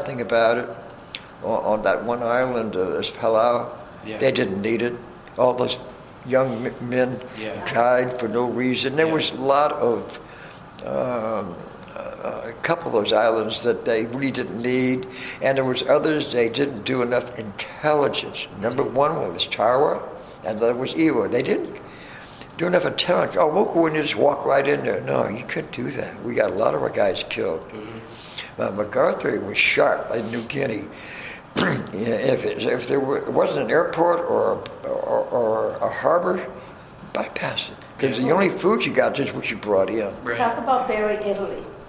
thing about it, on that one island, Palau, they didn't need it. All those young men died for no reason. There was a lot of, a couple of those islands that they really didn't need, and there was others they didn't do enough intelligence. Number one was Tarawa, and the other was Ewa. They didn't do enough intelligence. Oh, we'll go in and just walk right in there. No, you couldn't do that. We got a lot of our guys killed. MacArthur was sharp in New Guinea. If there wasn't an airport or a harbor, bypass it. Because the only food you got is what you brought in. Talk about Barry, Italy.